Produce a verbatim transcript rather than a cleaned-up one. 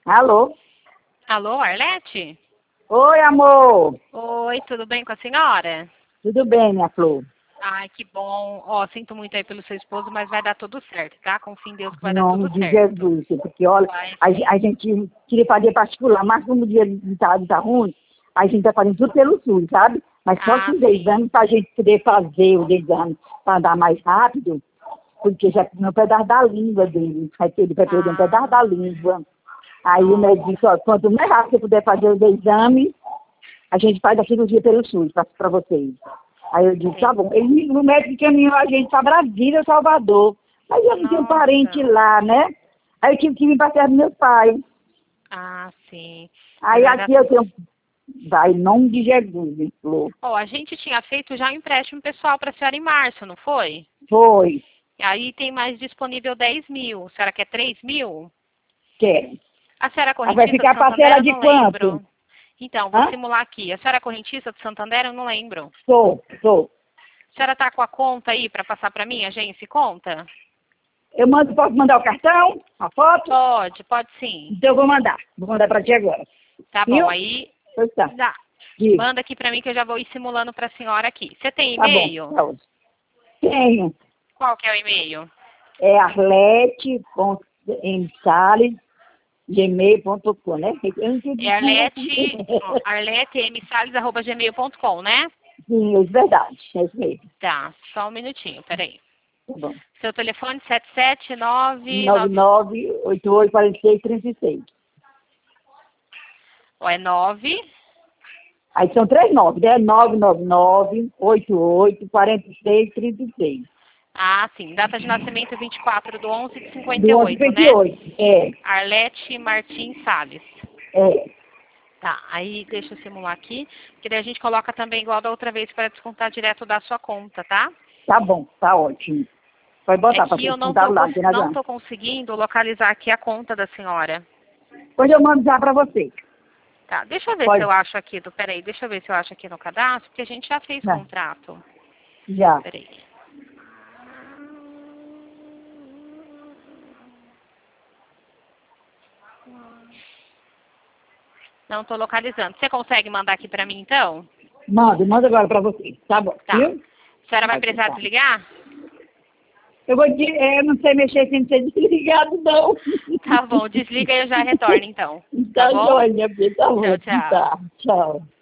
Alô? Alô, Arlete? Oi, amor. Oi, tudo bem com a senhora? Tudo bem, minha flor? Ai, que bom. Ó, sinto muito aí pelo seu esposo, mas vai dar tudo certo, tá? Confio em Deus que vai Em dar nome tudo de certo. Jesus. Porque, olha, Vai a, sim. a gente queria fazer particular, mas como o dia tá, tá ruim, a gente tá fazendo tudo pelo SUS, sabe? Mas só Ah, com os sim. exames, pra gente poder fazer o exame para andar mais rápido, porque já no pedaço da língua dele, vai ter- ele vai perder um pedaço da Ah, língua. Aí o nossa. médico disse, ó, quanto mais rápido você puder fazer os exames, a gente faz a cirurgia pelo SUS para vocês. Aí eu disse, tá Sim. bom. Ele, o médico caminhou a gente para Brasília, Salvador. Mas eu não tinha um parente Nossa. lá, né? Aí eu tive que vir para perto do meu pai. Ah, sim. Mas Aí vai dar aqui eu tudo. tenho, vai, em nome de Jesus, ele falou. Ó, a gente tinha feito já um empréstimo pessoal para a senhora em março, não foi? Foi, Aí tem mais disponível dez mil. A senhora quer três mil? quer. A senhora é Aí vai correntista do ficar Santander? parcela Eu de não quanto? lembro. Então, vou Hã? simular aqui. A senhora é correntista do Santander? Eu não lembro. Sou, sou. A senhora tá com a conta aí para passar para mim, agência e conta? Eu mando, posso mandar o cartão? A foto? Pode, pode sim. Então eu vou mandar. Vou mandar para ti agora. Tá bom, Viu? aí Pois tá. dá. Diga. Manda aqui para mim que eu já vou ir simulando para a senhora aqui. Você tem Tá bom. e-mail? Tá ótimo. Tenho. Qual que é o e-mail? É arlete.msales, gmail ponto com, né? Eu não entendi É como arlete, ó, arletemsales arroba gmail ponto com, né? Sim, é verdade. É isso mesmo. Tá, só um minutinho, peraí. Tá bom. Seu telefone sete sete nove nove nove. nove oito oito quatro seis três seis. Ó, é nove. Aí são três nove, né? nove nove nove oito oito quatro seis três seis. Ah, sim. Data de nascimento vinte e quatro de onze de cinquenta e Do oito, onze né? oito. É, Arlete Martins Salles. é. Tá, aí deixa eu simular aqui, que daí a gente coloca também igual da outra vez para descontar direto da sua conta, tá? Tá bom, tá ótimo. Pode É botar para que eu vocês não contar tô, lá, não cons- tem não nada. tô conseguindo localizar aqui a conta da senhora. Depois eu mando já para vocês. Tá, deixa eu ver se Pode. eu acho aqui, do, peraí, deixa eu ver se eu acho aqui no cadastro, porque a gente já fez Não, contrato. já. Peraí. Não tô localizando. Você consegue mandar aqui pra mim, então? Manda, manda agora para vocês. Tá bom, Tá. viu? A senhora vai Vai, precisar tá. desligar? Eu vou de, é, eu não sei mexer sem ser desligado, não. Tá bom, desliga e eu já retorno, então. Tá Tá bom? joia, minha filha. Tá bom. Tchau, tchau. Tá. Tchau.